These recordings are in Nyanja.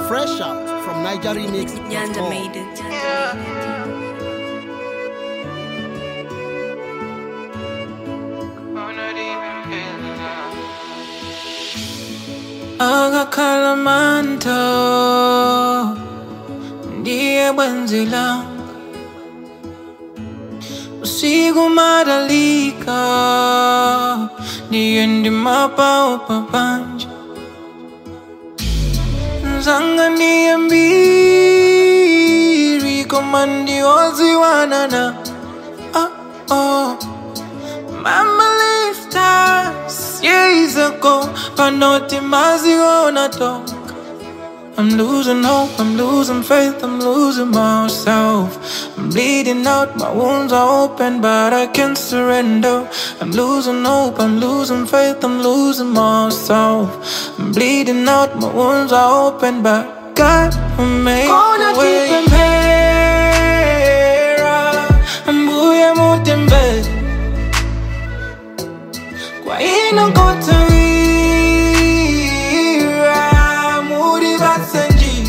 Fresh out from Niger Remix. Yanda made it. Aga Kalamanto ndiye bwenzi langu, usiku madalika ndiye ndimapa upapanja, nzanga ndiye mbiri komandi oziwanana. Mama left us years ago, panoti maziona talk. I'm losing hope, I'm losing faith, I'm losing myself. I'm bleeding out, my wounds are open, but I can't surrender. I'm losing hope, I'm losing faith, I'm losing myself. I'm bleeding out, my wounds are open, but God will make a way. Kwa ina kotawira muri basenji.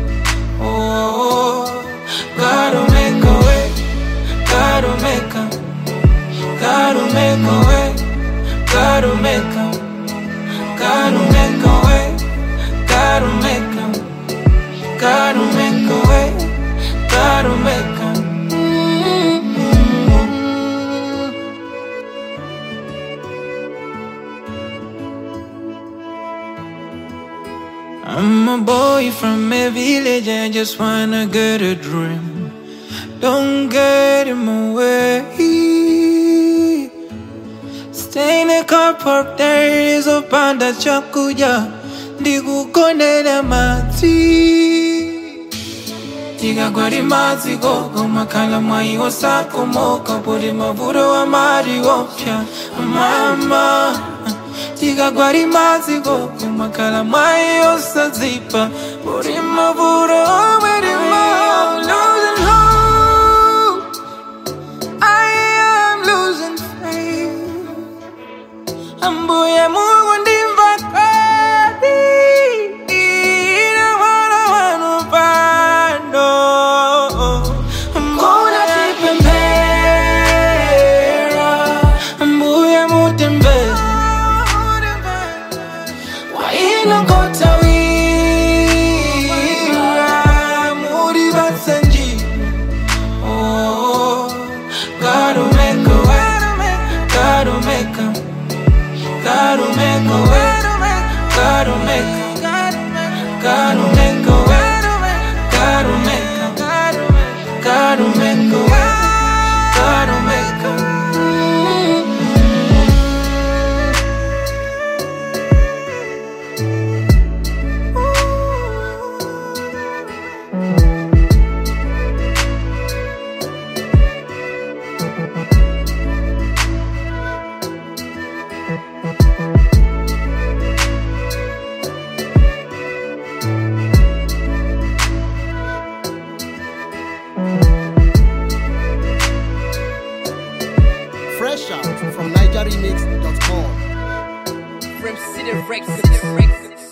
Oh, gotta make a way, gotta make a, gotta make a way, gotta make a, gotta make a way, gotta make a, gotta make a way, gotta make a. I'm a boy from a village, I just wanna get a dream. Don't get in my way. Stay in the car park, there is a panda chakuya. Digu konele mati. Tiga gwari mazi gogo, makala mai osako moka. Puri mavuro wa mari opya, mama. Tiga gwari mazi gogo, makala mai osazipa. Puri mavuro wa mari I'm losing hope, I am losing faith. Ambuye Mungu ndimvakadi, ina wana wanu pando. Mbona tipembera, ambuye mutembera. Wa ina kotawira muri basenji. Oh, gotta make a way, gotta make a, gotta make a way, gotta make a, gotta make a way, gotta make a, gotta make a way, gotta make a. Fresh out from NigerRemix.com. From City Rex.